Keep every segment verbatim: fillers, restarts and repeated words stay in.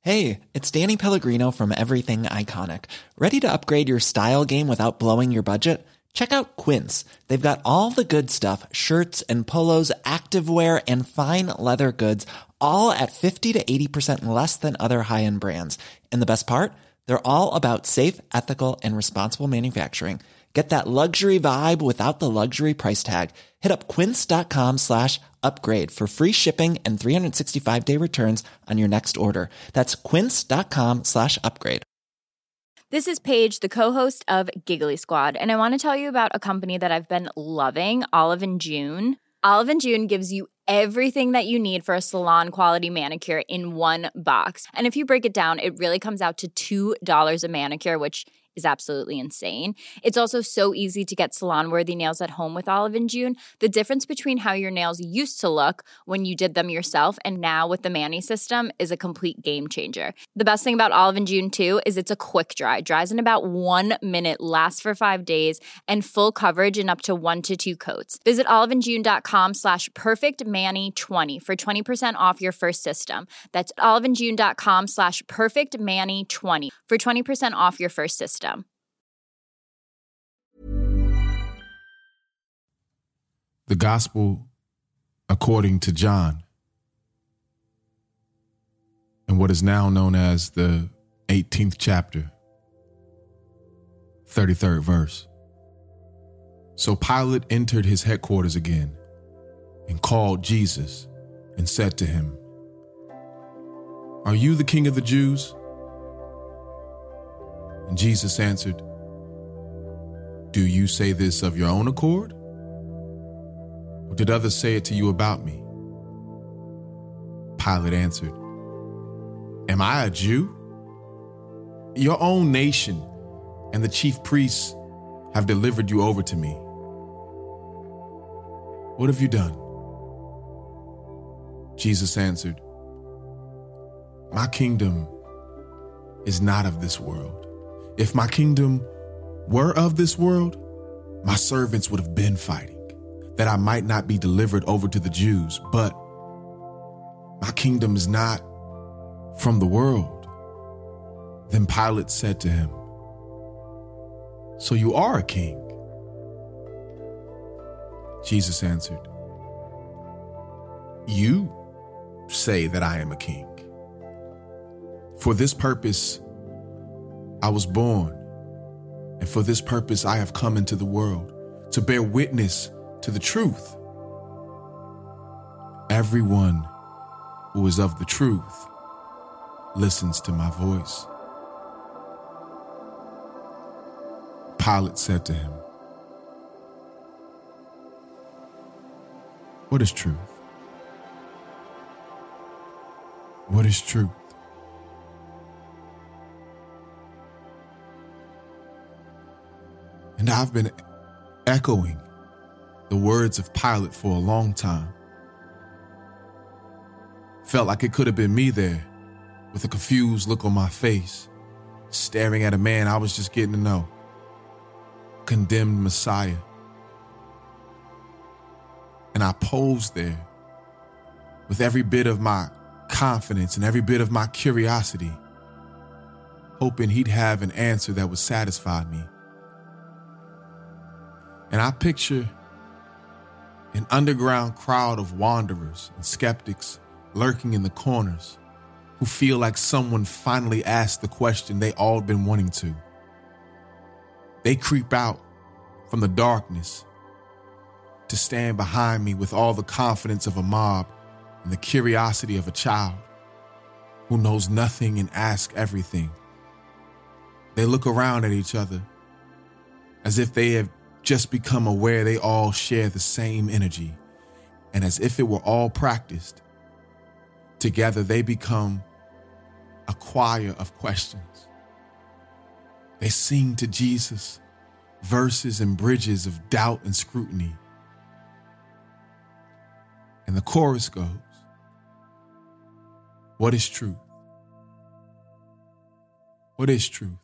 Hey, it's Danny Pellegrino from Everything Iconic. Ready to upgrade your style game without blowing your budget? Check out Quince. They've got all the good stuff, shirts and polos, activewear, and fine leather goods, all at fifty to eighty percent less than other high-end brands. And the best part? They're all about safe, ethical, and responsible manufacturing. Get that luxury vibe without the luxury price tag. Hit up quince.com slash upgrade for free shipping and three sixty-five day returns on your next order. That's quince.com slash upgrade. This is Paige, the co-host of Giggly Squad, and I want to tell you about a company that I've been loving, Olive and June. Olive and June gives you everything that you need for a salon-quality manicure in one box. And if you break it down, it really comes out to two dollars a manicure, which is absolutely insane. It's also so easy to get salon-worthy nails at home with Olive and June. The difference between how your nails used to look when you did them yourself and now with the Mani system is a complete game changer. The best thing about Olive and June, too, is it's a quick dry. Dries in about one minute, lasts for five days, and full coverage in up to one to two coats. Visit oliveandjune.com slash perfectmani20 for twenty percent off your first system. That's oliveandjune.com slash perfectmani20 for twenty percent off your first system. The Gospel according to John, in what is now known as the eighteenth chapter, thirty-third verse. So Pilate entered his headquarters again and called Jesus and said to him, "Are you the King of the Jews?" And Jesus answered, "Do you say this of your own accord? Or did others say it to you about me?" Pilate answered, "Am I a Jew? Your own nation and the chief priests have delivered you over to me. What have you done?" Jesus answered, "My kingdom is not of this world. If my kingdom were of this world, my servants would have been fighting, that I might not be delivered over to the Jews. But my kingdom is not from the world." Then Pilate said to him, "So you are a king?" Jesus answered, "You say that I am a king. For this purpose I was born, and for this purpose I have come into the world, to bear witness to the truth. Everyone who is of the truth listens to my voice." Pilate said to him, "What is truth? What is truth?" And I've been echoing the words of Pilate for a long time. Felt like it could have been me there, with a confused look on my face, staring at a man I was just getting to know. Condemned Messiah. And I posed there with every bit of my confidence and every bit of my curiosity, hoping he'd have an answer that would satisfy me. And I picture an underground crowd of wanderers and skeptics lurking in the corners who feel like someone finally asked the question they all been wanting to. They creep out from the darkness to stand behind me with all the confidence of a mob and the curiosity of a child who knows nothing and asks everything. They look around at each other as if they have just become aware they all share the same energy, and as if it were all practiced, together they become a choir of questions. They sing to Jesus verses and bridges of doubt and scrutiny. And the chorus goes, "What is truth? What is truth?"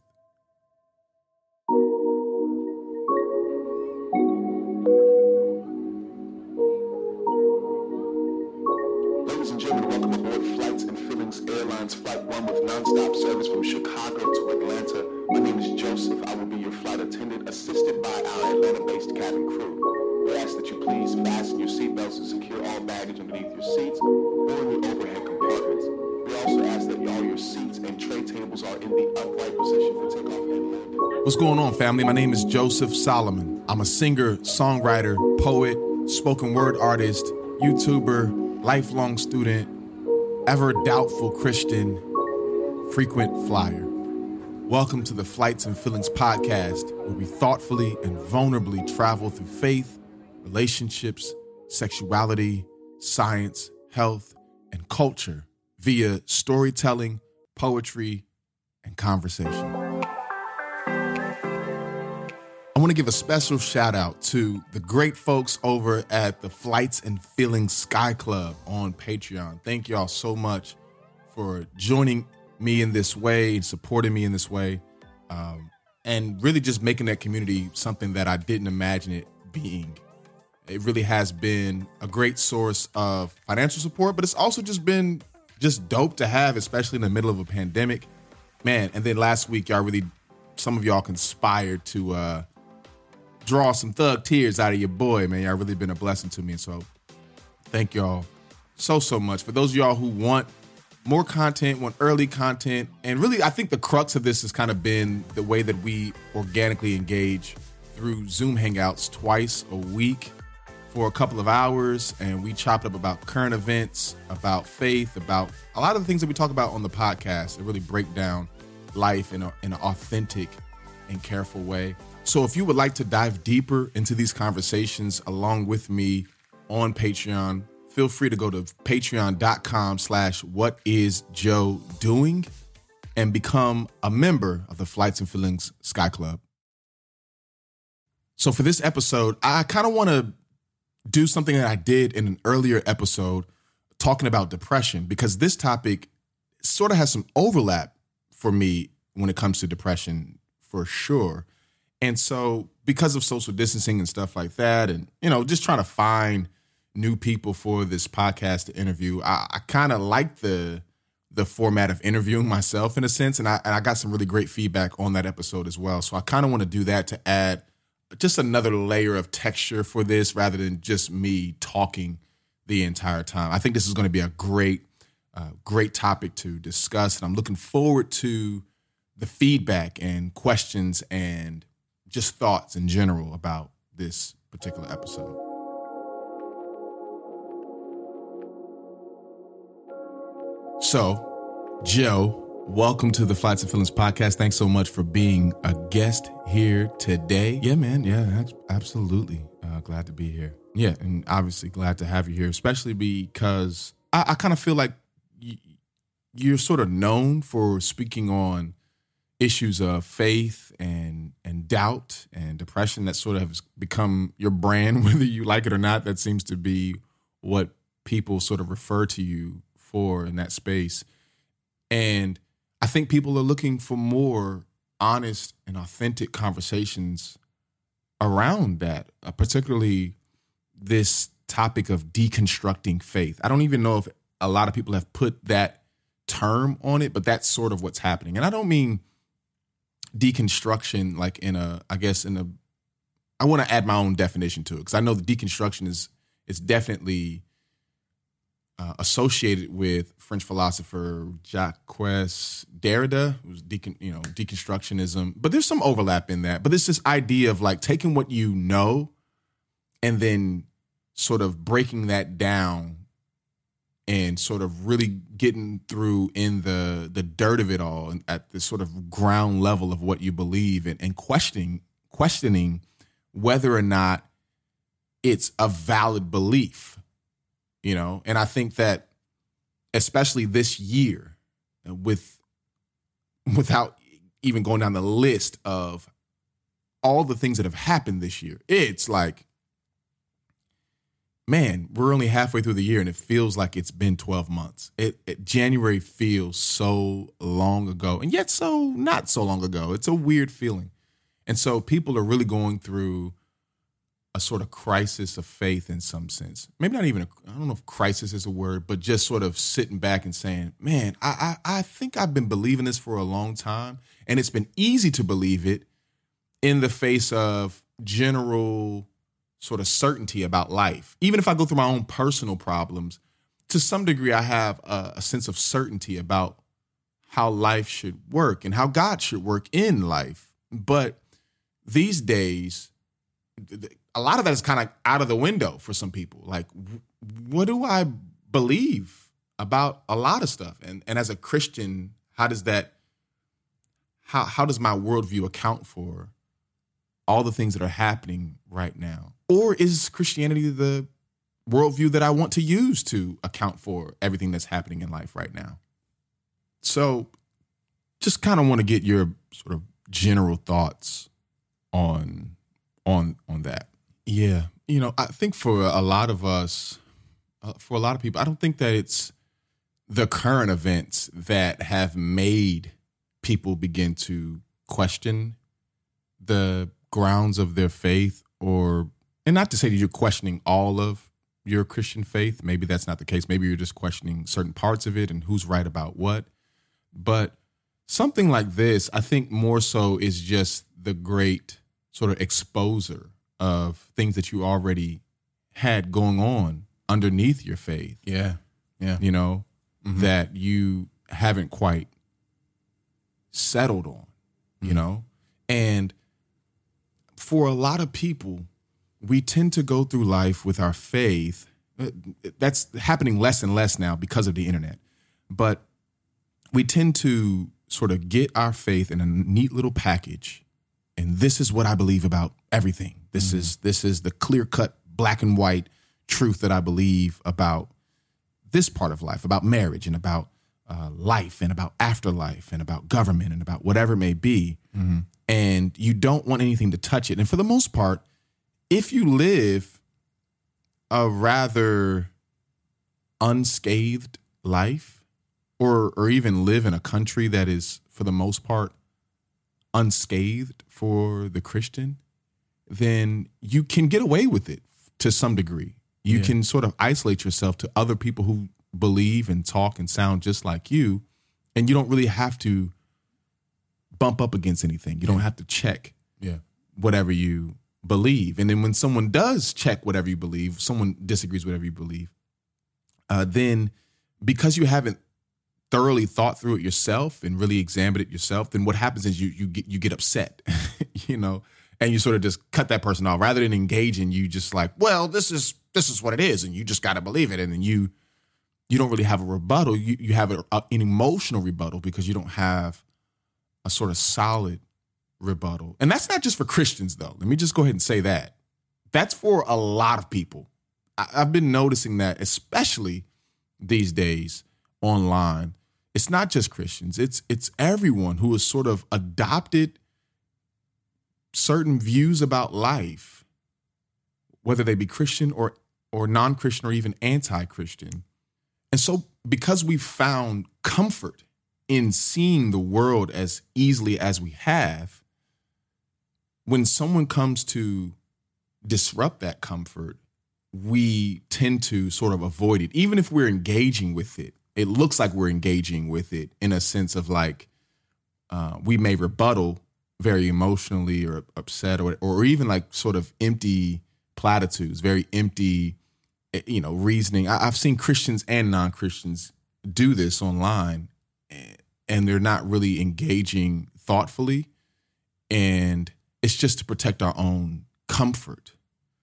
Ladies and gentlemen, welcome aboard Flights and Feelings Airlines Flight one with nonstop service from Chicago to Atlanta. My name is Joseph. I will be your flight attendant, assisted by our Atlanta-based cabin crew. We ask that you please fasten your seatbelts and secure all baggage underneath your seats or in the overhead compartments. We also ask that all your seats and tray tables are in the upright position for takeoff and landing. What's going on, family? My name is Joseph Solomon. I'm a singer, songwriter, poet, spoken word artist, YouTuber, lifelong student, ever doubtful Christian, frequent flyer. Welcome to the Flights and Feelings podcast, where we thoughtfully and vulnerably travel through faith, relationships, sexuality, science, health, and culture via storytelling, poetry, and conversation. I want to give a special shout out to the great folks over at the Flights and Feelings Sky Club on Patreon. Thank y'all so much for joining me in this way and supporting me in this way, um, and really just making that community something that I didn't imagine it being. It really has been a great source of financial support, but it's also just been just dope to have, especially in the middle of a pandemic, man. And then last week, y'all really, some of y'all conspired to uh, draw some thug tears out of your boy, man. Y'all really been a blessing to me. And so thank y'all so, so much. For those of y'all who want more content, want early content, and really, I think the crux of this has kind of been the way that we organically engage through Zoom Hangouts twice a week for a couple of hours, and we chopped up about current events, about faith, about a lot of the things that we talk about on the podcast that really break down life in, a, in an authentic and careful way. So if you would like to dive deeper into these conversations along with me on Patreon, feel free to go to patreon.com slash what is Joe doing and become a member of the Flights and Feelings Sky Club. So for this episode, I kind of want to do something that I did in an earlier episode talking about depression, because this topic sort of has some overlap for me when it comes to depression, for sure. And so because of social distancing and stuff like that, and, you know, just trying to find new people for this podcast to interview, I, I kind of like the the format of interviewing myself in a sense. And I, and I got some really great feedback on that episode as well. So I kind of want to do that to add just another layer of texture for this rather than just me talking the entire time. I think this is going to be a great, uh, great topic to discuss. And I'm looking forward to the feedback and questions and just thoughts in general about this particular episode. So, Joe, welcome to the Flights and Feelings podcast. Thanks so much for being a guest here today. Yeah, man. Yeah, absolutely. Uh, glad to be here. Yeah, and obviously glad to have you here, especially because I, I kind of feel like y- you're sort of known for speaking on issues of faith and and doubt and depression. That sort of has become your brand, whether you like it or not. That seems to be what people sort of refer to you for in that space. And I think people are looking for more honest and authentic conversations around that, uh, particularly this topic of deconstructing faith. I don't even know if a lot of people have put that term on it, but that's sort of what's happening. And I don't mean deconstruction like in a, I guess in a, I want to add my own definition to it, because I know the deconstruction is, is definitely Uh, associated with French philosopher Jacques Derrida, who's decon, you know, deconstructionism. But there's some overlap in that. But it's this idea of like taking what you know and then sort of breaking that down and sort of really getting through in the the dirt of it all and at the sort of ground level of what you believe in, and questioning questioning whether or not it's a valid belief. You know, and I think that especially this year, with without even going down the list of all the things that have happened this year, it's like, man, we're only halfway through the year and it feels like it's been twelve months. It, it January feels so long ago, and yet so not so long ago. It's a weird feeling. And so people are really going through a sort of crisis of faith in some sense. Maybe not even, a, I don't know if crisis is a word, but just sort of sitting back and saying, man, I, I, I think I've been believing this for a long time. And it's been easy to believe it in the face of general sort of certainty about life. Even if I go through my own personal problems, to some degree, I have a, a sense of certainty about how life should work and how God should work in life. But these days, a lot of that is kind of out of the window for some people. Like, what do I believe about a lot of stuff? And and as a Christian, how does that, how how does my worldview account for all the things that are happening right now? Or is Christianity the worldview that I want to use to account for everything that's happening in life right now? So just kind of want to get your sort of general thoughts on on on that. Yeah. You know, I think for a lot of us, uh, for a lot of people, I don't think that it's the current events that have made people begin to question the grounds of their faith, or, and not to say that you're questioning all of your Christian faith. Maybe that's not the case. Maybe you're just questioning certain parts of it and who's right about what. But something like this, I think more so is just the great sort of exposer of things that you already had going on underneath your faith. Yeah. Yeah. You know, Mm-hmm. that you haven't quite settled on, you Mm-hmm. know? And for a lot of people, we tend to go through life with our faith. That's happening less and less now because of the internet. But we tend to sort of get our faith in a neat little package. And this is what I believe about everything. This mm-hmm. is this is the clear-cut black and white truth that I believe about this part of life, about marriage and about uh, life and about afterlife and about government and about whatever it may be. Mm-hmm. And you don't want anything to touch it. And for the most part, if you live a rather unscathed life, or or even live in a country that is, for the most part, unscathed for the Christian, then you can get away with it to some degree. You Yeah. can sort of isolate yourself to other people who believe and talk and sound just like you, and you don't really have to bump up against anything. You don't have to check Yeah. whatever you believe. And then when someone does check whatever you believe, someone disagrees with whatever you believe, uh, then because you haven't thoroughly thought through it yourself and really examined it yourself, then what happens is you you get you get upset, you know, and you sort of just cut that person off rather than engaging. You just like, well, this is this is what it is, and you just got to believe it, and then you you don't really have a rebuttal. You you have a, a, an emotional rebuttal because you don't have a sort of solid rebuttal. And that's not just for Christians, though. Let me just go ahead and say that. That's for a lot of people. I, I've been noticing that, especially these days online. It's not just Christians. It's it's everyone who has sort of adopted certain views about life, whether they be Christian or or non-Christian or even anti-Christian. And so because we've found comfort in seeing the world as easily as we have, when someone comes to disrupt that comfort, we tend to sort of avoid it. Even if we're engaging with it, it looks like we're engaging with it in a sense of like, uh, we may rebuttal very emotionally or upset or, or even like sort of empty platitudes, very empty, you know, reasoning. I, I've seen Christians and non-Christians do this online, and they're not really engaging thoughtfully. And it's just to protect our own comfort.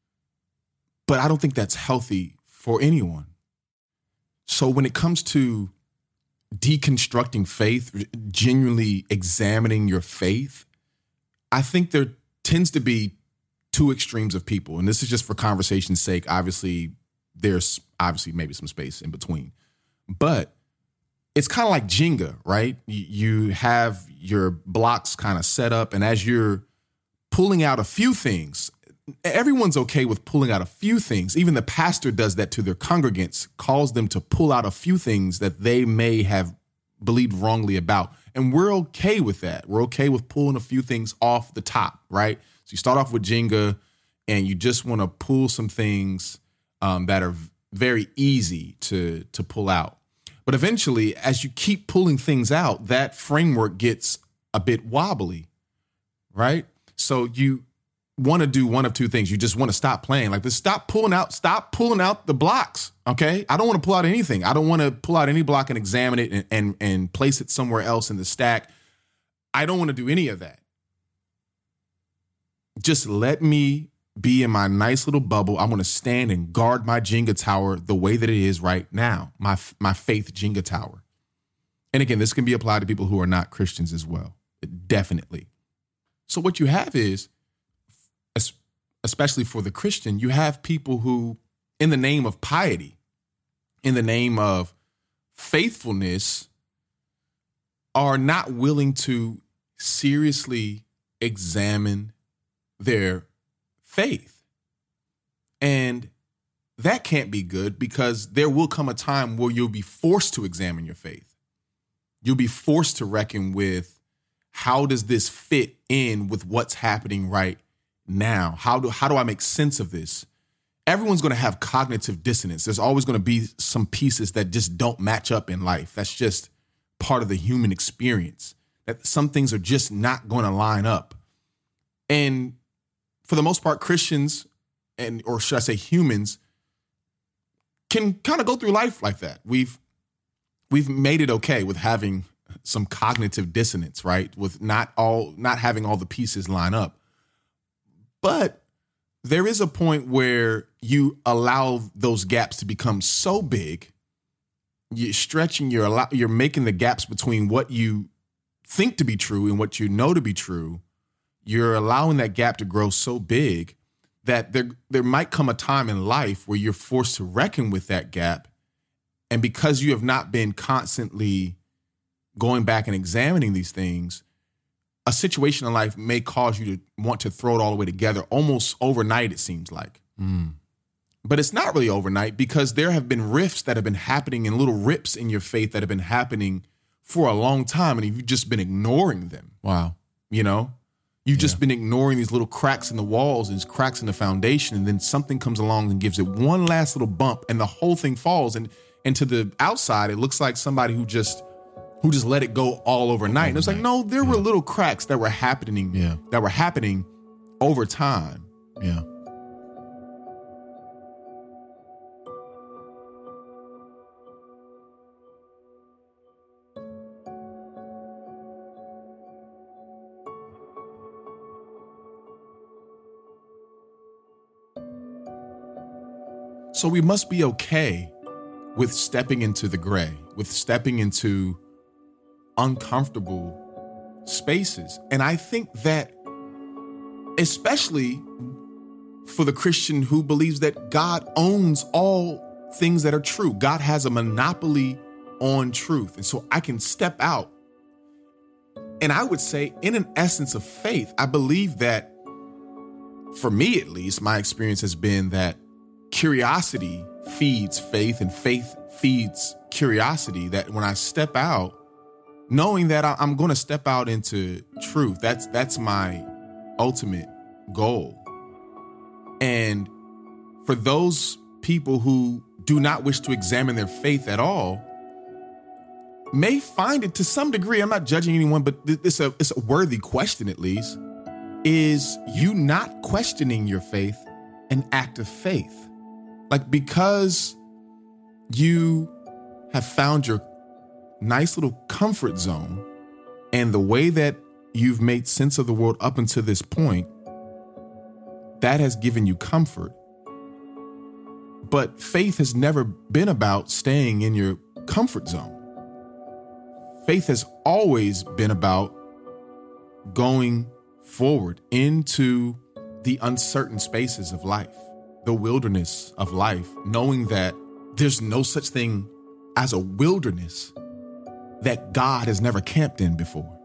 But I don't think that's healthy for anyone. So when it comes to deconstructing faith, genuinely examining your faith, I think there tends to be two extremes of people. And this is just for conversation's sake. Obviously, there's obviously maybe some space in between. But it's kind of like Jenga, right? You have your blocks kind of set up, and as you're pulling out a few things, everyone's okay with pulling out a few things. Even the pastor does that to their congregants, calls them to pull out a few things that they may have believed wrongly about. And we're okay with that. We're okay with pulling a few things off the top, right? So you start off with Jenga, and you just want to pull some things um, that are very easy to to pull out. But eventually, as you keep pulling things out, that framework gets a bit wobbly, right? So you want to do one of two things. You just want to stop playing. Like, just stop pulling out, stop pulling out the blocks, okay? I don't want to pull out anything. I don't want to pull out any block and examine it and, and, and place it somewhere else in the stack. I don't want to do any of that. Just let me be in my nice little bubble. I want to stand and guard my Jenga tower the way that it is right now, my my faith Jenga tower. And again, this can be applied to people who are not Christians as well, definitely. So what you have is, especially for the Christian, you have people who, in the name of piety, in the name of faithfulness, are not willing to seriously examine their faith. And that can't be good, because there will come a time where you'll be forced to examine your faith. You'll be forced to reckon with, how does this fit in with what's happening right now? How do how do I make sense of this? Everyone's going to have cognitive dissonance. There's always going to be some pieces that just don't match up in life. That's just part of the human experience, that some things are just not going to line up. And for the most part, Christians, and or should I say humans, can kind of go through life like that. We've we've made it okay with having some cognitive dissonance, right? With not all not having all the pieces line up. But there is a point where you allow those gaps to become so big, you're stretching, you're allow, you're making the gaps between what you think to be true and what you know to be true. You're allowing that gap to grow so big that there there might come a time in life where you're forced to reckon with that gap. And because you have not been constantly going back and examining these things, a situation in life may cause you to want to throw it all the way together almost overnight, it seems like. Mm. But it's not really overnight, because there have been rifts that have been happening and little rips in your faith that have been happening for a long time, and you've just been ignoring them. Wow. You know, you've Yeah. just been ignoring these little cracks in the walls and these cracks in the foundation, and then something comes along and gives it one last little bump, and the whole thing falls. And, and to the outside, it looks like somebody who just who just let it go all overnight. And it's like, no, there were little cracks that were happening, Yeah. that were happening over time. Yeah. So we must be okay with stepping into the gray, with stepping into uncomfortable spaces. And I think that, especially for the Christian who believes that God owns all things that are true, God has a monopoly on truth. And so I can step out. And I would say, in an essence of faith, I believe that, for me at least, my experience has been that curiosity feeds faith and faith feeds curiosity. That when I step out, knowing that I'm going to step out into truth, that's that's my ultimate goal. And for those people who do not wish to examine their faith at all, may find it to some degree, I'm not judging anyone, but it's a it's a worthy question at least, is you not questioning your faith an act of faith? Like, because you have found your nice little comfort zone and the way that you've made sense of the world up until this point, that has given you comfort. But faith has never been about staying in your comfort zone. Faith has always been about going forward into the uncertain spaces of life, the wilderness of life, knowing that there's no such thing as a wilderness that God has never camped in before,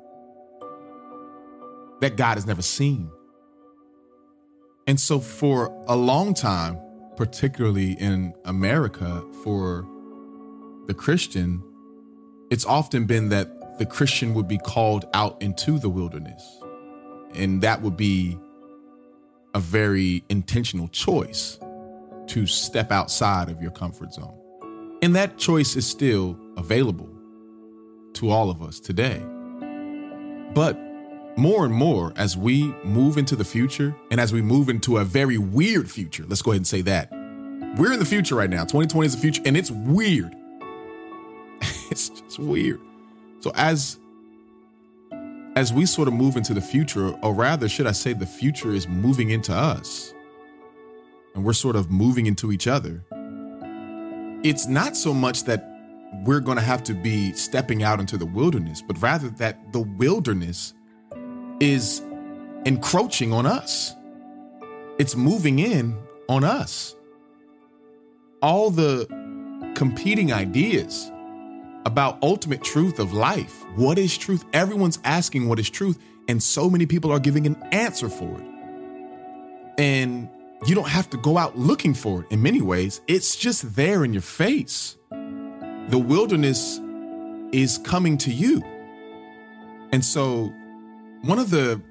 that God has never seen. And so for a long time, particularly in America, for the Christian, it's often been that the Christian would be called out into the wilderness. And that would be a very intentional choice to step outside of your comfort zone. And that choice is still available to all of us today. But more and more, as we move into the future and as we move into a very weird future, let's go ahead and say that. We're in the future right now. twenty twenty is the future, and it's weird. It's just weird. So as As we sort of move into the future, or rather, should I say the future is moving into us, and we're sort of moving into each other, it's not so much that we're going to have to be stepping out into the wilderness, but rather that the wilderness is encroaching on us. It's moving in on us. All the competing ideas about ultimate truth of life. What is truth? Everyone's asking what is truth, and so many people are giving an answer for it. And you don't have to go out looking for it in many ways. It's just there in your face. The wilderness is coming to you. And so one of the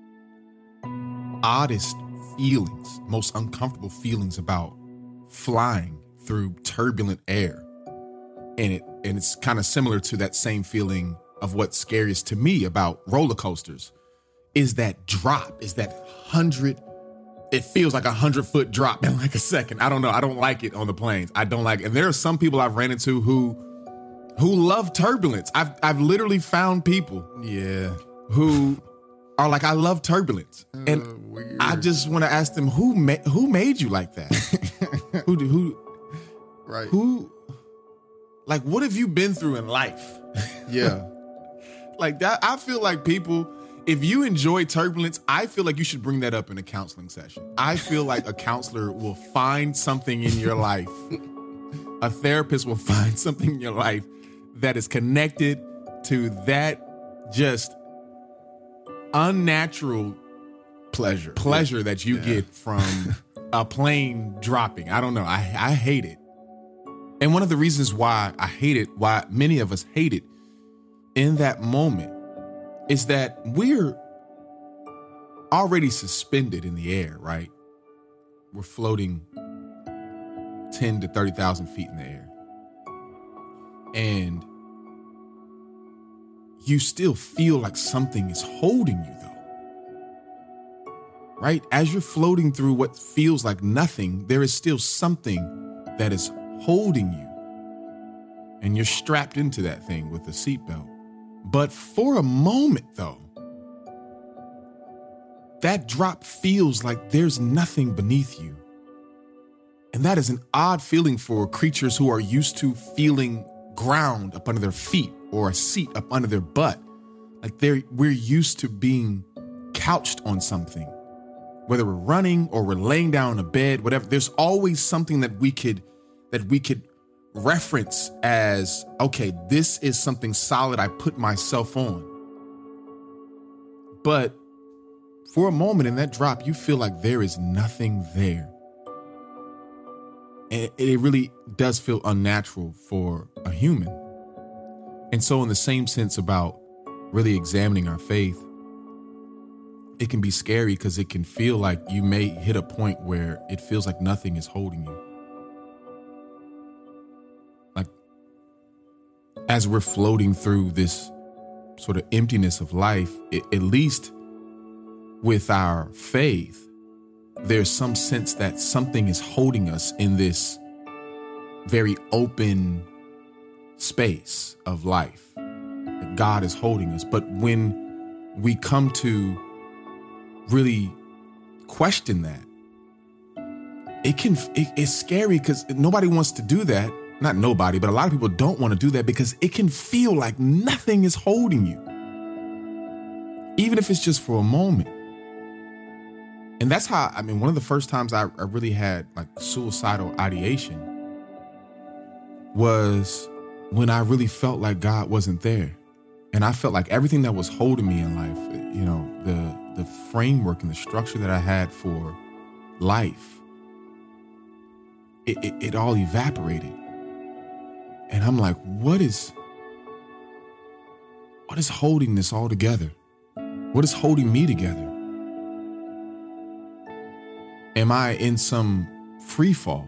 oddest feelings, most uncomfortable feelings about flying through turbulent air, and it and it's kind of similar to that same feeling of what's scariest to me about roller coasters, is that drop, is that hundred, it feels like a hundred foot drop in like a second. I don't know. I don't like it on the planes. I don't like it. And there are some people I've ran into who who love turbulence. I've I've literally found people Yeah. who are like, I love turbulence. Uh, and weird. I just want to ask them, who ma- who made you like that? who do- who Right. who like what have you been through in life? Yeah. Like that, I feel like people, if you enjoy turbulence, I feel like you should bring that up in a counseling session. I feel like a counselor will find something in your life. A therapist will find something in your life that is connected to that just unnatural Pleasure. pleasure that you Yeah. get from a plane dropping. I don't know. I, I hate it. And one of the reasons why I hate it, why many of us hate it in that moment, is that we're already suspended in the air, right? We're floating ten to thirty thousand feet in the air. And you still feel like something is holding you, though. Right? As you're floating through what feels like nothing, there is still something that is holding you. And you're strapped into that thing with a seatbelt. But for a moment, though, that drop feels like there's nothing beneath you. And that is an odd feeling for creatures who are used to feeling ground up under their feet or a seat up under their butt. Like they're, we're used to being couched on something. Whether we're running or we're laying down on a bed, whatever, there's always something that we could that we could reference as, okay, this is something solid I put myself on. But for a moment in that drop, you feel like there is nothing there. And it really does feel unnatural for a human. And so in the same sense about really examining our faith, it can be scary because it can feel like you may hit a point where it feels like nothing is holding you. Like as we're floating through this sort of emptiness of life, it, at least with our faith, there's some sense that something is holding us in this very open space of life, that God is holding us. But when we come to really question that, it can, it, it's scary because nobody wants to do that. Not nobody, but a lot of people don't want to do that because it can feel like nothing is holding you, even if it's just for a moment. And that's how, I mean, one of the first times I, I really had like suicidal ideation was when I really felt like God wasn't there. And I felt like everything that was holding me in life, you know, the, the framework and the structure that I had for life, it, it, it all evaporated. And I'm like, what is, what is holding this all together? What is holding me together? Am I in some free fall?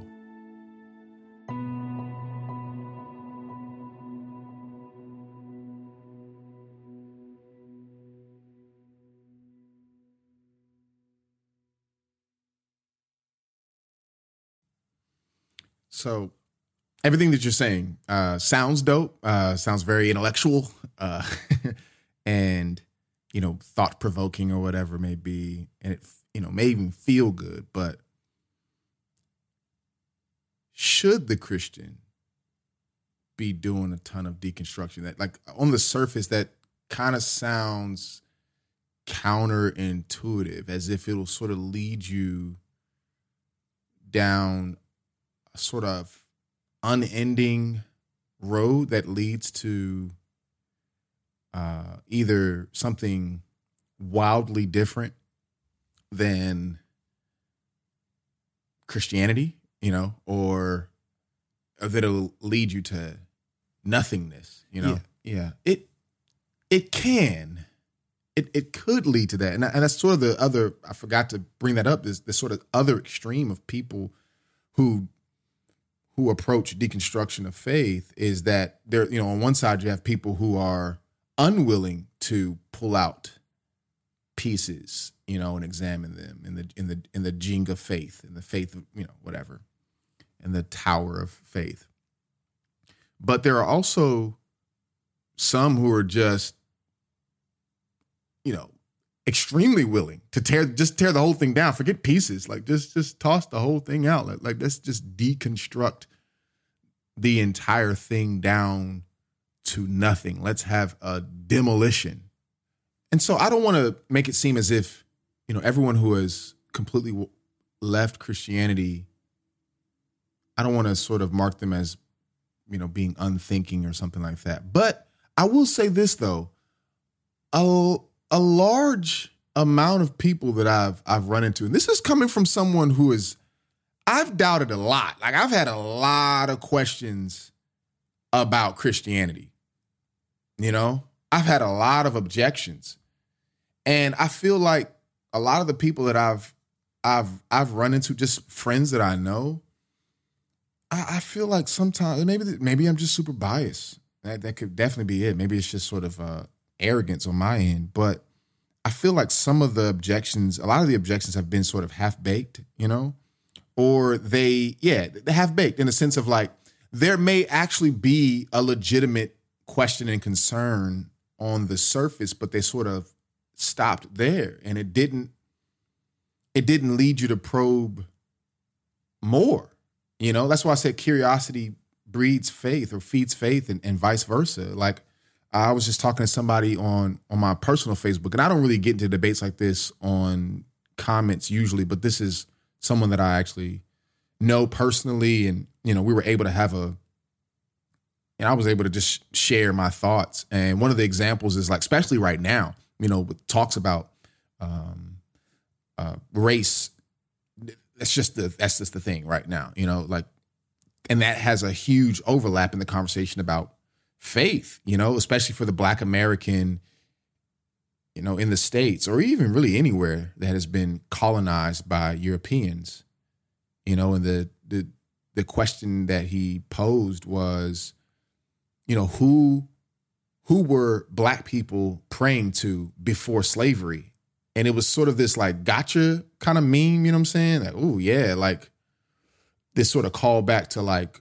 So everything that you're saying uh, sounds dope, uh, sounds very intellectual, uh, and, you know, thought provoking or whatever it may be. And it, you know, may even feel good. But should the Christian be doing a ton of deconstruction? That, like, on the surface, that kind of sounds counterintuitive, as if it'll sort of lead you down sort of unending road that leads to uh, either something wildly different than Christianity, you know, or, or that'll lead you to nothingness, you know? Yeah. yeah. It it can. It it could lead to that. And, and that's sort of the other, I forgot to bring that up, this, this sort of other extreme of people who who approach deconstruction of faith is that there, you know, on one side you have people who are unwilling to pull out pieces, you know, and examine them in the in the in the Jenga of faith, in the faith of, you know, whatever, in the tower of faith. But there are also some who are just, you know, extremely willing to tear just tear the whole thing down. Forget pieces. Like just just toss the whole thing out. Like, like let's just deconstruct the entire thing down to nothing. Let's have a demolition. And so I don't want to make it seem as if, you know, everyone who has completely left Christianity, I don't want to sort of mark them as, you know, being unthinking or something like that. But I will say this, though. A, a large amount of people that I've I've run into, and this is coming from someone who is, I've doubted a lot. Like, I've had a lot of questions about Christianity. You know, I've had a lot of objections. And I feel like a lot of the people that I've I've I've run into, just friends that I know, I, I feel like sometimes maybe maybe I'm just super biased. That that could definitely be it. Maybe it's just sort of uh, arrogance on my end. But I feel like some of the objections, a lot of the objections have been sort of half-baked, you know, or they, yeah, they're half-baked in the sense of like, there may actually be a legitimate question and concern on the surface, but they sort of stopped there, and it didn't, it didn't lead you to probe more. You know, that's why I said curiosity breeds faith or feeds faith, and, and vice versa. Like, I was just talking to somebody on, on my personal Facebook, and I don't really get into debates like this on comments usually, but this is someone that I actually know personally. And, you know, we were able to have a, and I was able to just share my thoughts. And one of the examples is like, especially right now, you know, with talks about um, uh, race. That's just the, that's just the thing right now, you know, like, and that has a huge overlap in the conversation about faith, you know, especially for the Black American, you know, in the States, or even really anywhere that has been colonized by Europeans, you know. And the the the question that he posed was, you know, who who were Black people praying to before slavery? And it was sort of this like gotcha kind of meme, you know what I'm saying? Like, oh yeah, like this sort of call back to like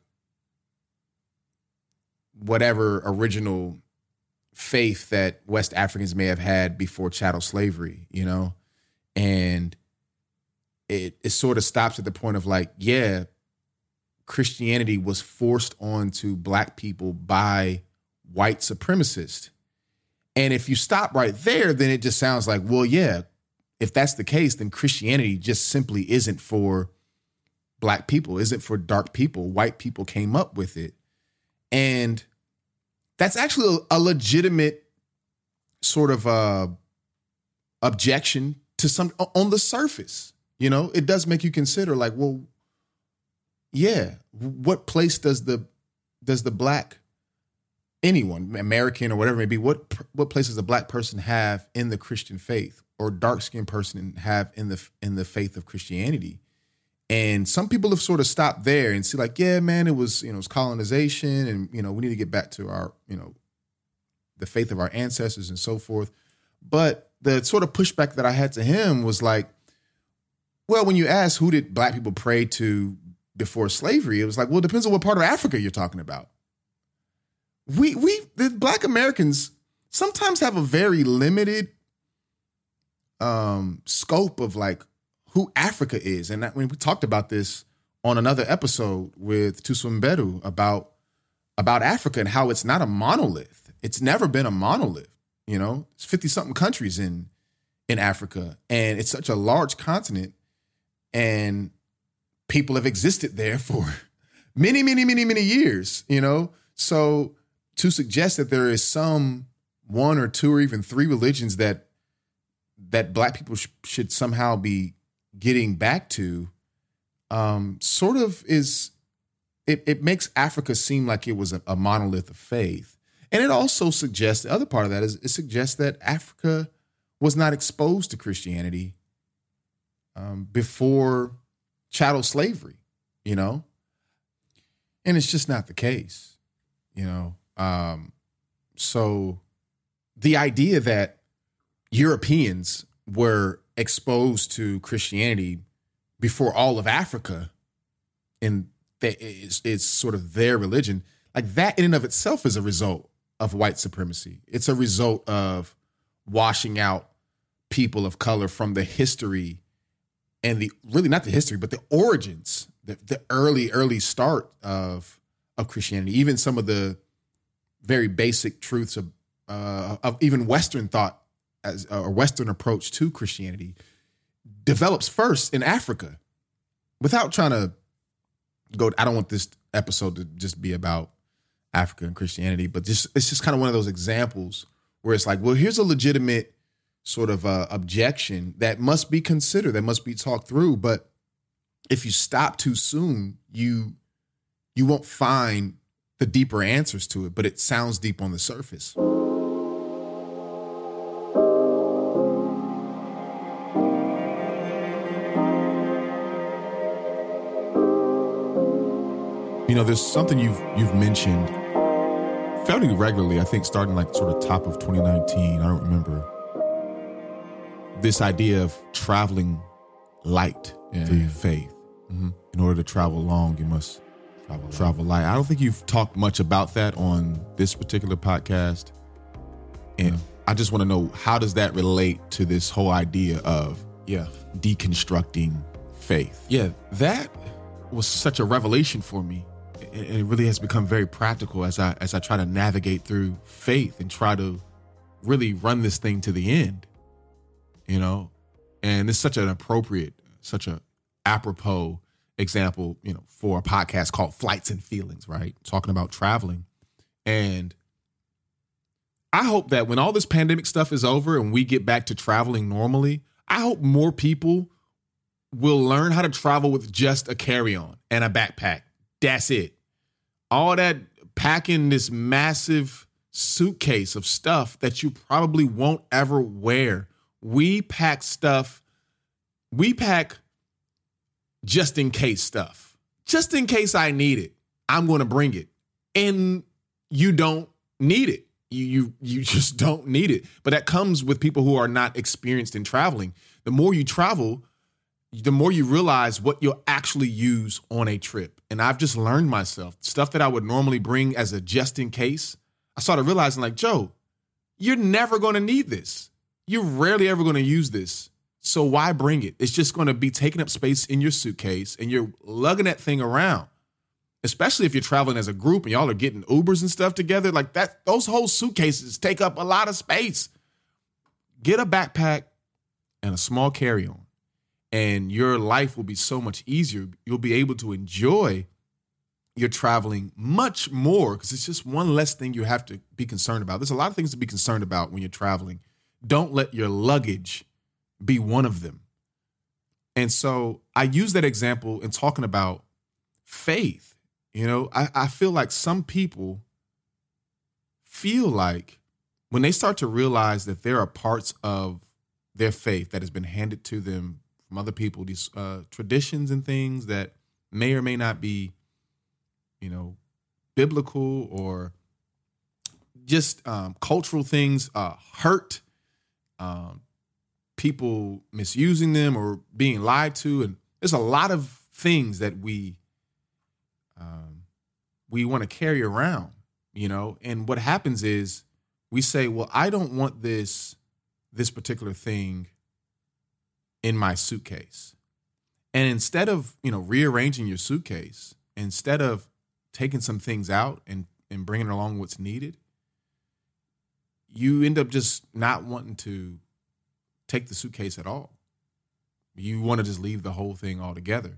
whatever original faith that West Africans may have had before chattel slavery, you know? And it it sort of stops at the point of like, yeah, Christianity was forced onto Black people by white supremacists. And if you stop right there, then it just sounds like, well, yeah, if that's the case, then Christianity just simply isn't for Black people, isn't for dark people. White people came up with it. And that's actually a, a legitimate sort of uh, objection to some on the surface. You know, it does make you consider like, well, yeah, what place does the does the Black, anyone, American or whatever it may be, what what place does a Black person have in the Christian faith, or dark-skinned person have in the in the faith of Christianity? And some people have sort of stopped there and see like, yeah, man, it was, you know, it was colonization and, you know, we need to get back to our, you know, the faith of our ancestors and so forth. But the sort of pushback that I had to him was like, well, when you ask who did black people pray to before slavery, it was like, well, it depends on what part of Africa you're talking about. We, we, the black Americans sometimes have a very limited um, scope of like who Africa is. And that, when we talked about this on another episode with Tusum Bedu about, about Africa and how it's not a monolith. It's never been a monolith. You know, it's fifty something countries in, in Africa, and it's such a large continent, and people have existed there for many, many, many, many years, you know? So to suggest that there is some one or two or even three religions that, that black people sh- should somehow be getting back to, um, sort of is, it, it makes Africa seem like it was a, a monolith of faith. And it also suggests, the other part of that is it suggests that Africa was not exposed to Christianity um, before chattel slavery, you know? And it's just not the case, you know? Um, so the idea that Europeans were exposed to Christianity before all of Africa and that is, is sort of their religion, like that in and of itself is a result of white supremacy. It's a result of washing out people of color from the history and the, really not the history, but the origins, the, the early, early start of, of Christianity, even some of the very basic truths of, uh, of even Western thought as a Western approach to Christianity develops first in Africa. Without trying to go, I don't want this episode to just be about Africa and Christianity, but just it's just kind of one of those examples where it's like, well, here's a legitimate sort of uh, objection that must be considered, that must be talked through. But if you stop too soon, you you won't find the deeper answers to it, but it sounds deep on the surface. You know, there's something you've you've mentioned fairly regularly, I think starting like sort of top of twenty nineteen, I don't remember, this idea of traveling light yeah, through yeah. faith. Mm-hmm. In order to travel long, you must travel, travel light. I don't think you've talked much about that on this particular podcast. And yeah. I just want to know, how does that relate to this whole idea of yeah, deconstructing faith? Yeah, that was such a revelation for me. And it really has become very practical as I as I try to navigate through faith and try to really run this thing to the end, you know? And it's such an appropriate, such a apropos example, you know, for a podcast called Flights and Feelings, right? Talking about traveling. And I hope that when all this pandemic stuff is over and we get back to traveling normally, I hope more people will learn how to travel with just a carry-on and a backpack. That's it. All that packing this massive suitcase of stuff that you probably won't ever wear. We pack stuff. We pack just in case stuff. Just in case I need it, I'm going to bring it. And you don't need it. You, you, you just don't need it. But that comes with people who are not experienced in traveling. The more you travel, the more you realize what you'll actually use on a trip. And I've just learned myself, stuff that I would normally bring as a just in case. I started realizing like, Joe, you're never going to need this. You're rarely ever going to use this. So why bring it? It's just going to be taking up space in your suitcase and you're lugging that thing around, especially if you're traveling as a group and y'all are getting Ubers and stuff together like that. Those whole suitcases take up a lot of space. Get a backpack and a small carry-on. And your life will be so much easier. You'll be able to enjoy your traveling much more because it's just one less thing you have to be concerned about. There's a lot of things to be concerned about when you're traveling. Don't let your luggage be one of them. And so I use that example in talking about faith. You know, I, I feel like some people feel like when they start to realize that there are parts of their faith that has been handed to them from other people, these uh, traditions and things that may or may not be, you know, biblical or just um, cultural things, uh, hurt, um, people misusing them or being lied to. And there's a lot of things that we um, we want to carry around, you know. And what happens is we say, well, I don't want this this particular thing in my suitcase. And instead of, you know, rearranging your suitcase, instead of taking some things out and, and bringing along what's needed, you end up just not wanting to take the suitcase at all. You want to just leave the whole thing altogether.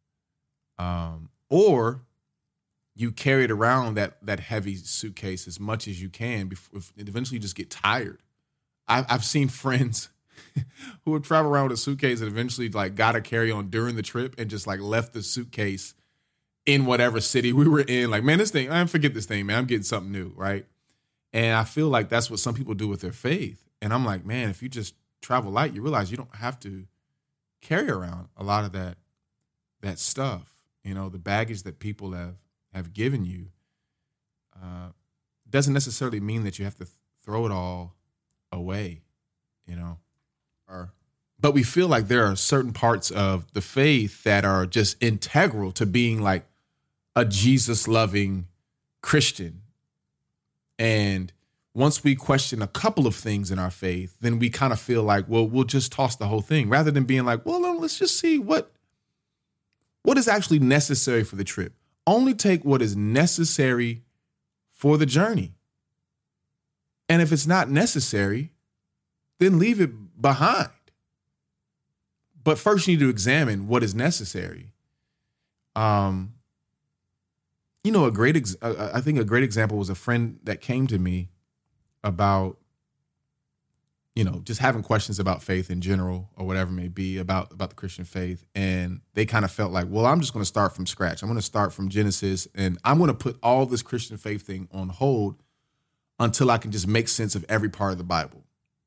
Um, or you carry it around that that heavy suitcase as much as you can before eventually you just get tired. I, I've seen friends who would travel around with a suitcase and eventually like got a carry on during the trip and just like left the suitcase in whatever city we were in. Like, man, this thing, I forget this thing, man. I'm getting something new, right? And I feel like that's what some people do with their faith. And I'm like, man, if you just travel light, you realize you don't have to carry around a lot of that that stuff. You know, the baggage that people have have given you uh, doesn't necessarily mean that you have to th- throw it all away, you know. Or, but we feel like there are certain parts of the faith that are just integral to being like a Jesus-loving Christian. And once we question a couple of things in our faith, then we kind of feel like, well, we'll just toss the whole thing rather than being like, well, let's just see what what is actually necessary for the trip. Only take what is necessary for the journey. And if it's not necessary, then leave it behind. But first you need to examine what is necessary. Um, you know, a great, ex- uh, I think a great example was a friend that came to me about, you know, just having questions about faith in general or whatever it may be about, about the Christian faith. And they kind of felt like, well, I'm just going to start from scratch. I'm going to start from Genesis and I'm going to put all this Christian faith thing on hold until I can just make sense of every part of the Bible.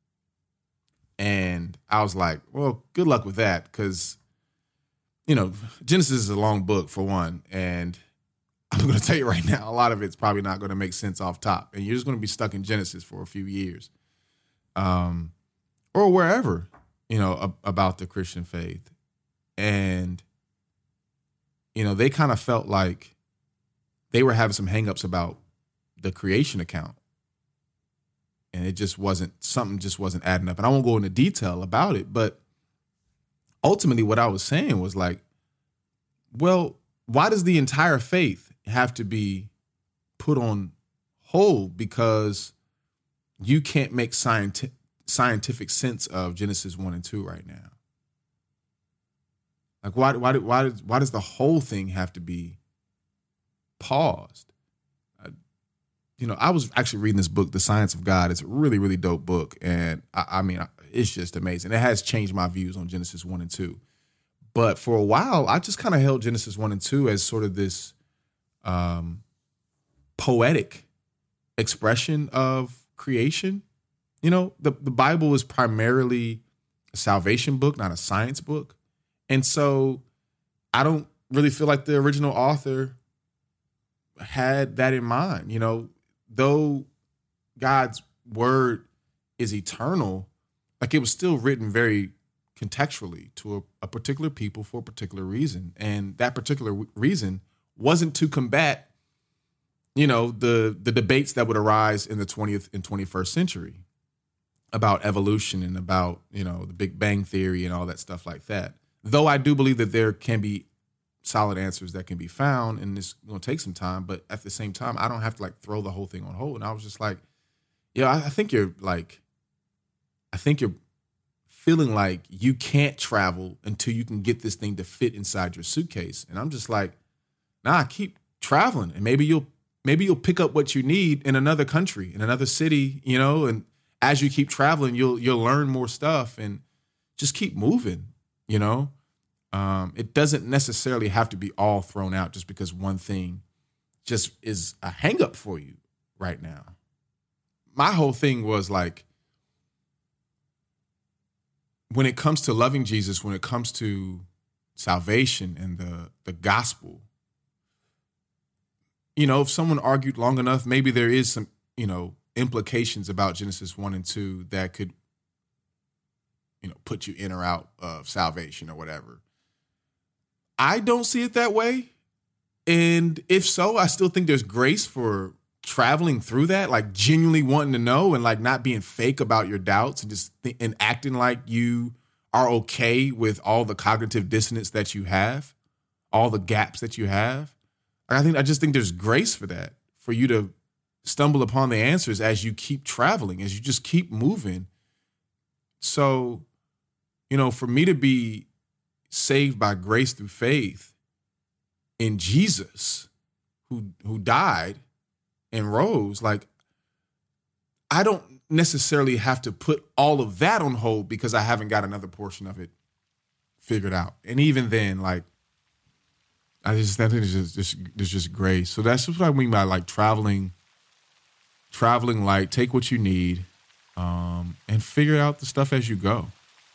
And I was like, well, good luck with that. Because, you know, Genesis is a long book for one. And I'm going to tell you right now, a lot of it's probably not going to make sense off top. And you're just going to be stuck in Genesis for a few years. Um, or wherever, you know, ab- about the Christian faith. And, you know, they kind of felt like they were having some hangups about the creation account. And it just wasn't, something just wasn't adding up. And I won't go into detail about it, but ultimately what I was saying was like, well, why does the entire faith have to be put on hold because you can't make scienti- scientific sense of Genesis one and two right now? Like, why, why, why, why does the whole thing have to be paused? Uh, you know, I was actually reading this book, The Science of God. It's a really, really dope book. And I, I mean, it's just amazing. It has changed my views on Genesis one and two. But for a while, I just kind of held Genesis one and two as sort of this um, poetic expression of creation. You know, the, the Bible is primarily a salvation book, not a science book. And so I don't really feel like the original author had that in mind. You know, though God's word is eternal, like it was still written very contextually to a, a particular people for a particular reason. And that particular w- reason wasn't to combat, you know, the the debates that would arise in the twentieth and twenty-first century about evolution and about, you know, the Big Bang Theory and all that stuff like that. Though I do believe that there can be solid answers that can be found, and it's going to take some time. But at the same time, I don't have to like throw the whole thing on hold. And I was just like, yeah, I, I think you're like, I think you're feeling like you can't travel until you can get this thing to fit inside your suitcase. And I'm just like, nah, keep traveling. And maybe you'll, maybe you'll pick up what you need in another country, in another city, you know, and as you keep traveling, you'll, you'll learn more stuff and just keep moving, you know. Um, it doesn't necessarily have to be all thrown out just because one thing just is a hang up for you right now. My whole thing was like, when it comes to loving Jesus, when it comes to salvation and the, the gospel, you know, if someone argued long enough, maybe there is some, you know, implications about Genesis one and two that could, you know, put you in or out of salvation or whatever. I don't see it that way. And if so, I still think there's grace for traveling through that, like genuinely wanting to know and like not being fake about your doubts and just th- and acting like you are okay with all the cognitive dissonance that you have, all the gaps that you have. I think I just think there's grace for that, for you to stumble upon the answers as you keep traveling, as you just keep moving. So, you know, for me to be saved by grace through faith in Jesus, who who died and rose, like, I don't necessarily have to put all of that on hold because I haven't got another portion of it figured out. And even then, like, I just I think there's just, just there's just grace. So that's what I mean by like traveling, traveling light. Take what you need, um, and figure out the stuff as you go.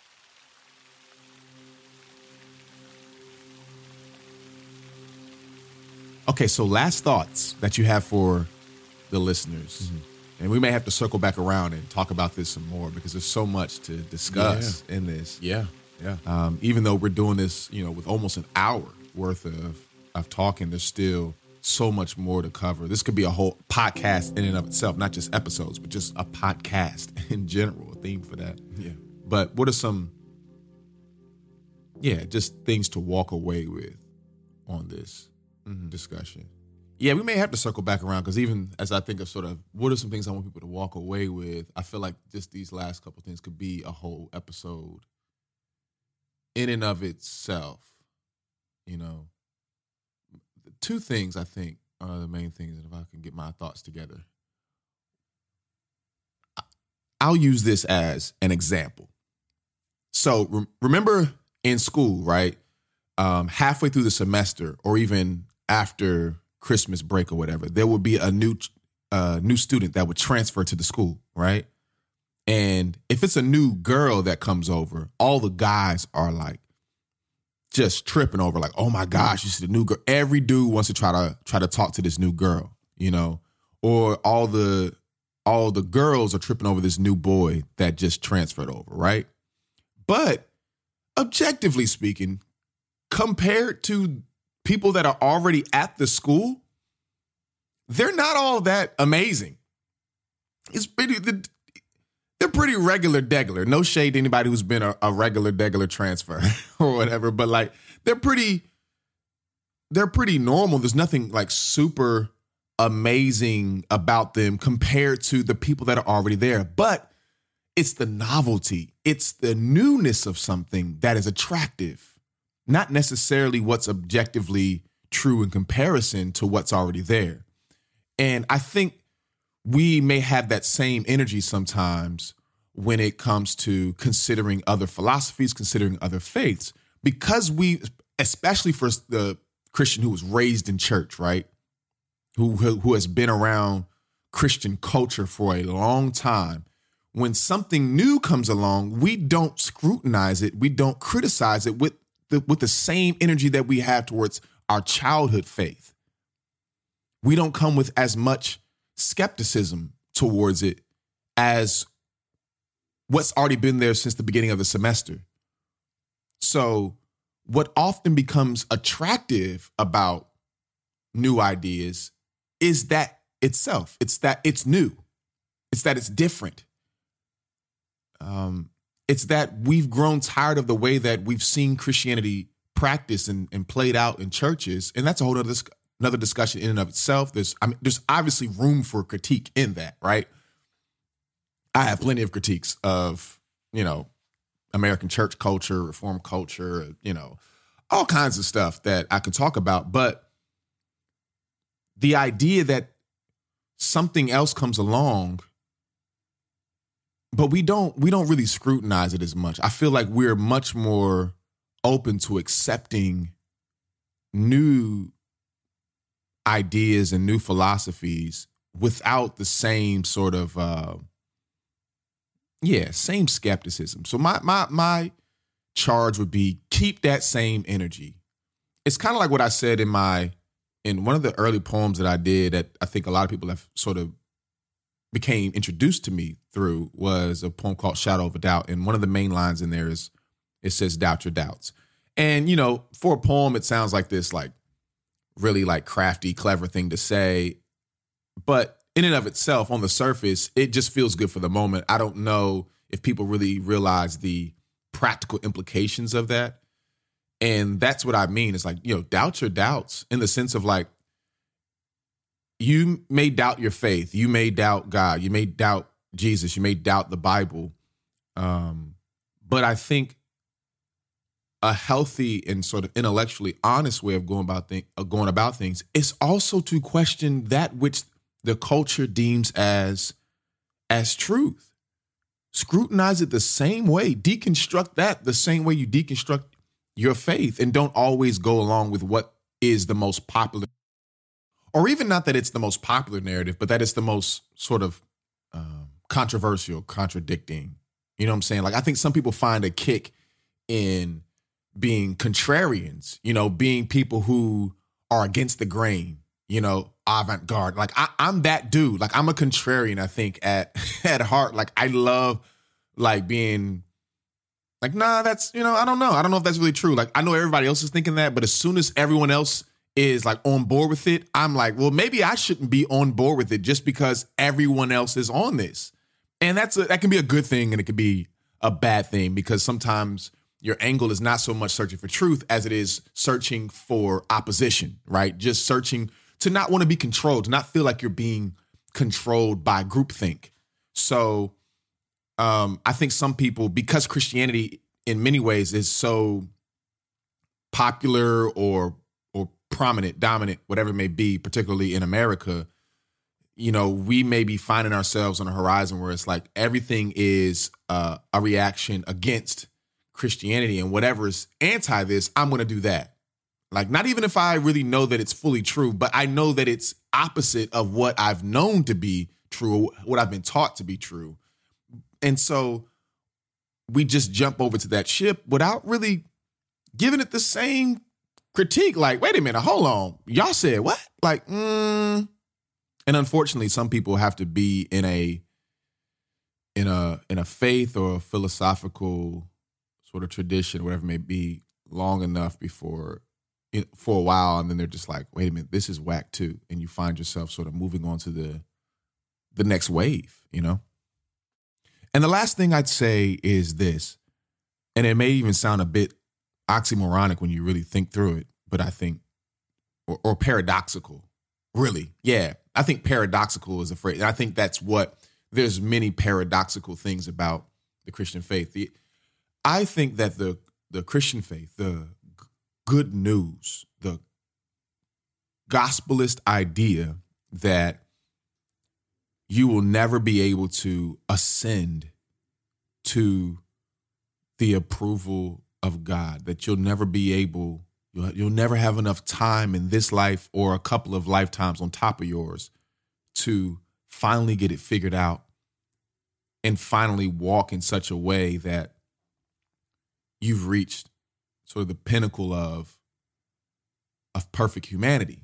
Okay, so last thoughts that you have for the listeners. Mm-hmm. And we may have to circle back around and talk about this some more because there's so much to discuss yeah. in this. Yeah, yeah. Um, even though we're doing this, you know, with almost an hour worth of, of talking, there's still so much more to cover. This could be a whole podcast in and of itself, not just episodes, but just a podcast in general, a theme for that. Yeah. But what are some, yeah, just things to walk away with on this mm-hmm. discussion? Yeah, we may have to circle back around because even as I think of sort of what are some things I want people to walk away with, I feel like just these last couple things could be a whole episode in and of itself. You know, two things I think are the main things, and if I can get my thoughts together. I'll use this as an example. So re- remember in school, right? Um, halfway through the semester or even after Christmas break or whatever, there would be a new uh, new student that would transfer to the school, right? And if it's a new girl that comes over, all the guys are like just tripping over, like, oh my gosh, you see the new girl. Every dude wants to try to try to talk to this new girl, you know, or all the all the girls are tripping over this new boy that just transferred over, right? But objectively speaking, compared to people that are already at the school, they're not all that amazing. It's pretty, they're pretty regular degular. No shade to anybody who's been a, a regular degular transfer or whatever, but like they're pretty, they're pretty normal. There's nothing like super amazing about them compared to the people that are already there. But it's the novelty. It's the newness of something that is attractive. Not necessarily what's objectively true in comparison to what's already there. And I think we may have that same energy sometimes when it comes to considering other philosophies, considering other faiths, because we, especially for the Christian who was raised in church, right? Who, who has been around Christian culture for a long time. When something new comes along, we don't scrutinize it. We don't criticize it with The, with the same energy that we have towards our childhood faith. We don't come with as much skepticism towards it as what's already been there since the beginning of the semester. So what often becomes attractive about new ideas is that itself. It's that it's new. It's that it's different. Um, It's that we've grown tired of the way that we've seen Christianity practiced and, and played out in churches. And that's a whole other, another discussion in and of itself. There's, I mean, there's obviously room for critique in that, right? I have plenty of critiques of, you know, American church culture, reform culture, you know, all kinds of stuff that I could talk about. But the idea that something else comes along, but we don't we don't really scrutinize it as much. I feel like we're much more open to accepting new ideas and new philosophies without the same sort of uh, Yeah, same skepticism. So my my my charge would be keep that same energy. It's kind of like what I said in my in one of the early poems that I did that I think a lot of people have sort of became introduced to me through was a poem called Shadow of a Doubt. And one of the main lines in there is, it says, doubt your doubts. And, you know, for a poem, it sounds like this, like, really, like, crafty, clever thing to say. But in and of itself, on the surface, it just feels good for the moment. I don't know if people really realize the practical implications of that. And that's what I mean. It's like, you know, doubt your doubts in the sense of, like, you may doubt your faith. You may doubt God. You may doubt Jesus. You may doubt the Bible. Um, but I think a healthy and sort of intellectually honest way of going about things, uh, going about things, is also to question that which the culture deems as as truth. Scrutinize it the same way. Deconstruct that the same way you deconstruct your faith, and don't always go along with what is the most popular. Or even not that it's the most popular narrative, but that it's the most sort of um, controversial, contradicting. You know what I'm saying? Like, I think some people find a kick in being contrarians, you know, being people who are against the grain, you know, avant-garde. Like, I, I'm that dude. Like, I'm a contrarian, I think, at, at heart. Like, I love, like, being like, nah, that's, you know, I don't know. I don't know if that's really true. Like, I know everybody else is thinking that, but as soon as everyone else is like on board with it, I'm like, well, maybe I shouldn't be on board with it just because everyone else is on this. And that's a, that can be a good thing, and it can be a bad thing, because sometimes your angle is not so much searching for truth as it is searching for opposition, right? Just searching to not want to be controlled, to not feel like you're being controlled by groupthink. So um, I think some people, because Christianity in many ways is so popular or prominent, dominant, whatever it may be, particularly in America, you know, we may be finding ourselves on a horizon where it's like everything is uh, a reaction against Christianity, and whatever's anti this, I'm going to do that. Like, not even if I really know that it's fully true, but I know that it's opposite of what I've known to be true, what I've been taught to be true. And so we just jump over to that ship without really giving it the same critique. Like, wait a minute, hold on. Y'all said what? Like, mm. And unfortunately, some people have to be in a in a in a faith or a philosophical sort of tradition, whatever it may be, long enough before for a while, and then they're just like, wait a minute, this is whack too, and you find yourself sort of moving on to the the next wave, you know. And the last thing I'd say is this, and it may even sound a bit oxymoronic when you really think through it, but I think, or, or paradoxical, really. Yeah, I think paradoxical is a phrase. And I think that's what, there's many paradoxical things about the Christian faith. The, I think that the the Christian faith, the g- good news, the gospelist idea that you will never be able to ascend to the approval of God, that you'll never be able, you'll, you'll never have enough time in this life or a couple of lifetimes on top of yours to finally get it figured out and finally walk in such a way that you've reached sort of the pinnacle of, of perfect humanity.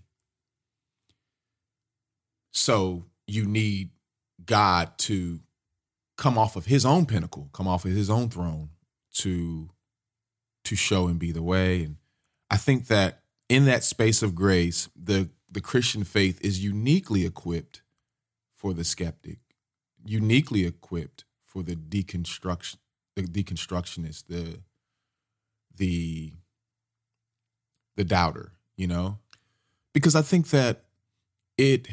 So you need God to come off of his own pinnacle, come off of his own throne to to show and be the way. And I think that in that space of grace, the, the Christian faith is uniquely equipped for the skeptic, uniquely equipped for the deconstruction, the deconstructionist, the the the doubter, you know? Because I think that it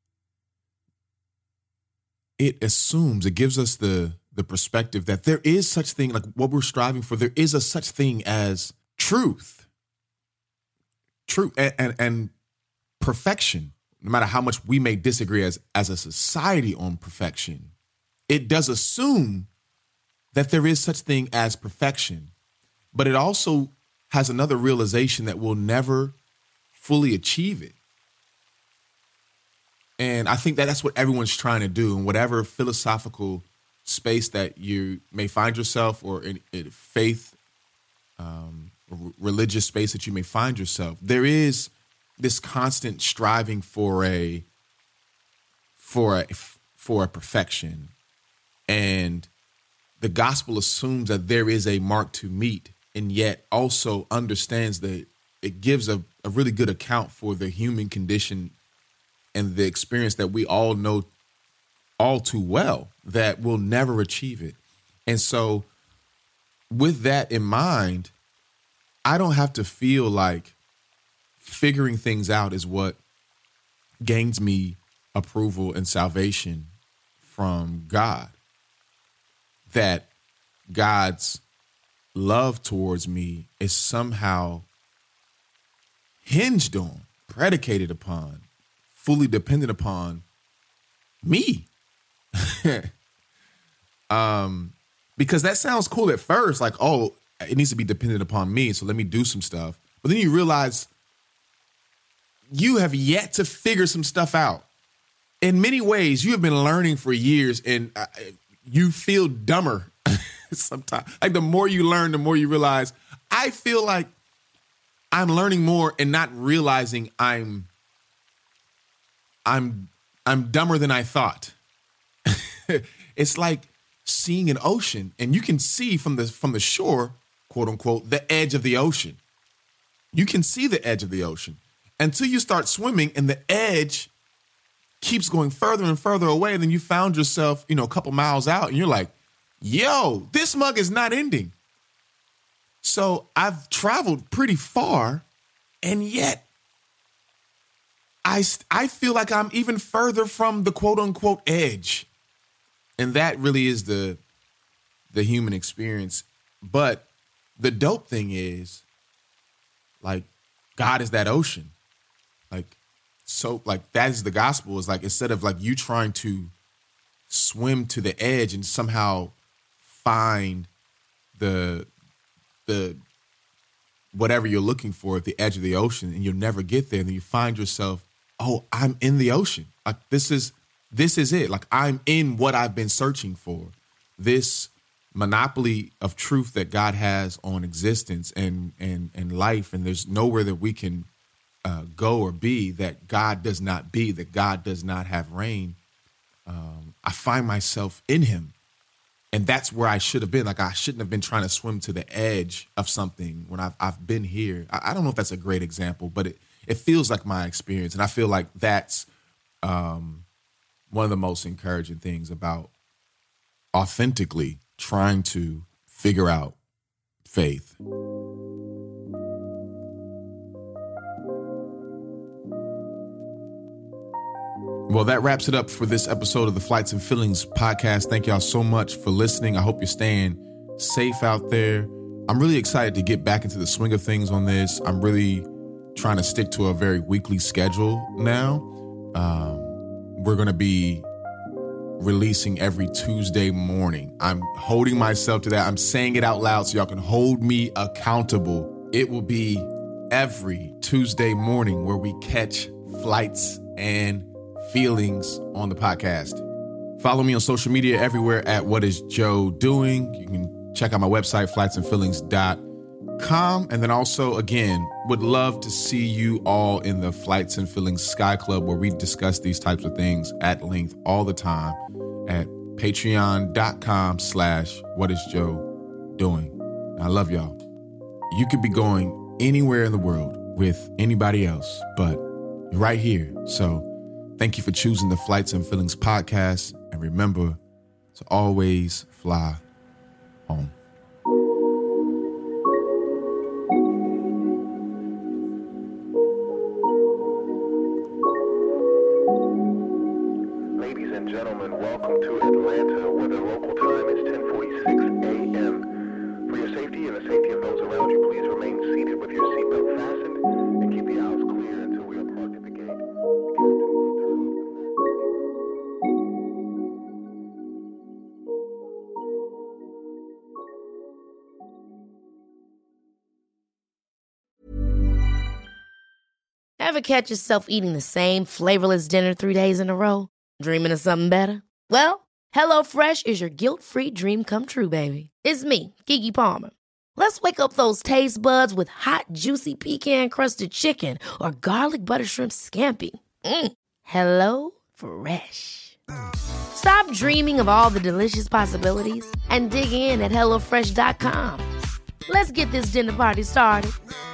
it assumes, it gives us the the perspective that there is such thing, like what we're striving for, there is a such thing as truth, truth and, and, and perfection, no matter how much we may disagree as, as a society on perfection. It does assume that there is such thing as perfection, but it also has another realization that we'll never fully achieve it. And I think that that's what everyone's trying to do, in whatever philosophical space that you may find yourself, or in, in faith, um, r- religious space that you may find yourself, there is this constant striving for a for a for a perfection, and the gospel assumes that there is a mark to meet, and yet also understands that it gives a, a really good account for the human condition and the experience that we all know all too well, that we'll never achieve it. And so with that in mind, I don't have to feel like figuring things out is what gains me approval and salvation from God. That God's love towards me is somehow hinged on, predicated upon, fully dependent upon me. um, because that sounds cool at first, like, oh, it needs to be dependent upon me, so let me do some stuff. But then you realize you have yet to figure some stuff out. In many ways, you have been learning for years, and uh, you feel dumber sometimes. Like, the more you learn, the more you realize, I feel like I'm learning more and not realizing I'm I'm I'm dumber than I thought. It's like seeing an ocean, and you can see from the from the shore, quote unquote, the edge of the ocean. You can see the edge of the ocean until you start swimming, and the edge keeps going further and further away. And then you found yourself, you know, a couple miles out, and you're like, yo, this mug is not ending. So I've traveled pretty far, and yet I, I feel like I'm even further from the quote unquote edge. And that really is the, the human experience. But the dope thing is, like, God is that ocean. Like, so, like, that is the gospel, is like, instead of like you trying to swim to the edge and somehow find the, the, whatever you're looking for at the edge of the ocean, and you'll never get there. And then you find yourself, oh, I'm in the ocean. Like, this is, this is it. Like, I'm in what I've been searching for. This monopoly of truth that God has on existence and, and, and life. And there's nowhere that we can uh, go or be that God does not be, that God does not have reign. Um, I find myself in him. And that's where I should have been. Like, I shouldn't have been trying to swim to the edge of something when I've, I've been here. I, I don't know if that's a great example, but it, it feels like my experience. And I feel like that's um, one of the most encouraging things about authentically trying to figure out faith. Well, that wraps it up for this episode of the Flights and Feelings podcast. Thank y'all so much for listening. I hope you're staying safe out there. I'm really excited to get back into the swing of things on this. I'm really trying to stick to a very weekly schedule now. Um, we're going to be releasing every Tuesday morning. I'm holding myself to that. I'm saying it out loud so y'all can hold me accountable. It will be every Tuesday morning where we catch flights and feelings on the podcast. Follow me on social media everywhere at What Is Joe Doing. You can check out my website, flights and feelings dot com. And then also, again, would love to see you all in the Flights and Feelings Sky Club, where we discuss these types of things at length all the time at patreon.com slash What Is Joe Doing. I love y'all. You could be going anywhere in the world with anybody else, but you're right here. So thank you for choosing the Flights and Feelings podcast. And remember to always fly home. Ladies and gentlemen, welcome to Atlanta, where the local time is ten forty-six a.m. For your safety and the safety of those around you, please remain seated with your seatbelt fastened and keep the aisles clear until we are parked at the gate. Ever catch yourself eating the same flavorless dinner three days in a row? Dreaming of something better? Well, HelloFresh is your guilt-free dream come true, baby. It's me, Keke Palmer. Let's wake up those taste buds with hot, juicy pecan-crusted chicken or garlic butter shrimp scampi. Mm. Hello Fresh. Stop dreaming of all the delicious possibilities and dig in at hello fresh dot com. Let's get this dinner party started.